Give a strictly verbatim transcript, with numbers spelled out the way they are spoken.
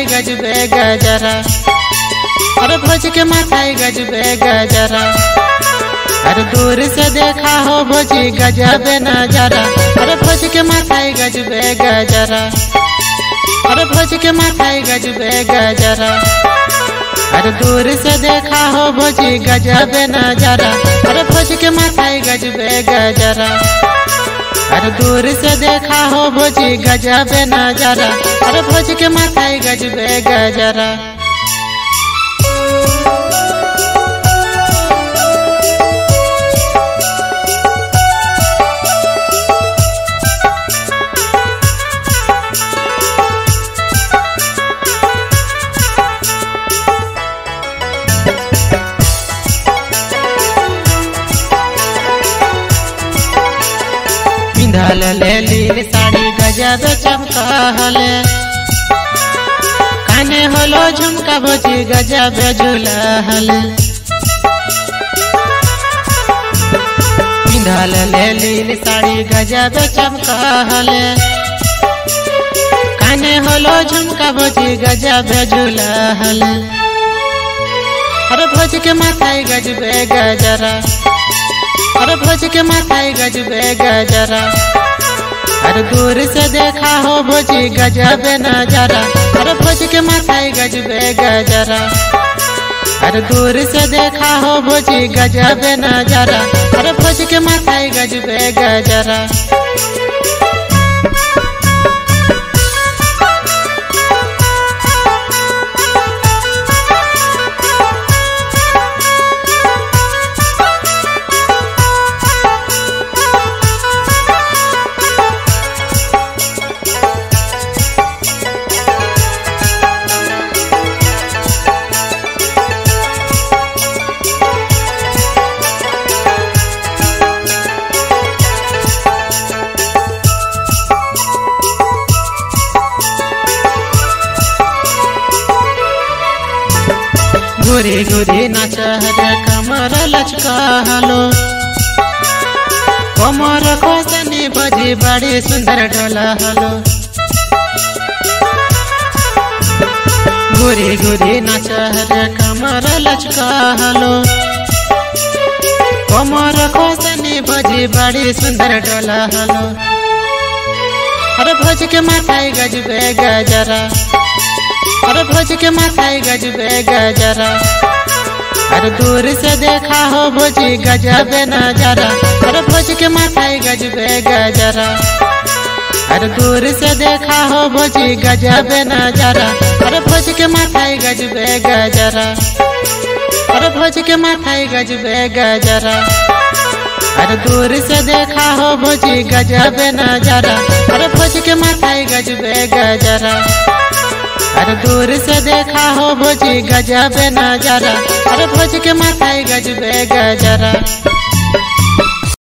गजबे गजरा, अरे भोज के माथाई गजबे गजरा। अरे दूर से देखा हो भोजी गजबे नजारा, अरे भोज के माथाई गजबे गजरा, अरे भोज के माथाई गजबे गजरा। अरे दूर से देखा हो भोजी गजबे नजारा, अरे भोज के माथाई गजबे गजरा। अरे दूर से देखा हो भोजी गजबे नजारा, अरे भोज के माथाई गजबे गजरा। पिंधल ले लील साड़ी गजब चमकहले, काने होलो झुमका भोजी गजब झूलहले। पिंधल ले लील साड़ी गजब चमकहले, काने होलो झुमका भोजी गजब झूलहले। अरे भोज के माथाई गजबे गजरा, अरे भोज के माथाई गजबे गजरा। अरे दूर से देखा हो भोजी गजबे नजारा, अरे भोज के माथाई गजबे गजरा। अरे दूर से देखा हो भोजी गजबे नजारा, अरे भोज के माथाई गजबे गजरा। गोरी गोरी नाचहरे कमर लचकहलो, कमर कोसनी भोजी बड़ी सुंदर डोलहलो। गोरी गोरी नाचहरे कमर लचकहलो, कमर कोसनी भोजी बड़ी सुंदर डोलहलो। अरे भोज के माथाई गजबे गजरा, अरे भोज के माथाई गजबे गजरा। अरे दूर से देखा हो भोजी गजबे नजारा, अरे भोज के माथाई गजबे गजरा। अरे दूर से देखा हो भोजी गजबे नजारा, अरे भोज के माथाई गजबे गजरा, अरे भोज के माथाई गजबे गजरा। अरे दूर से देखा हो भोजी गजबे नजारा, अरे भोज के माथाई गजबे गजरा। अरे दूर से देखा हो भोजी गजबे नजारा, अरे भोज के माथाई गजबे गजरा।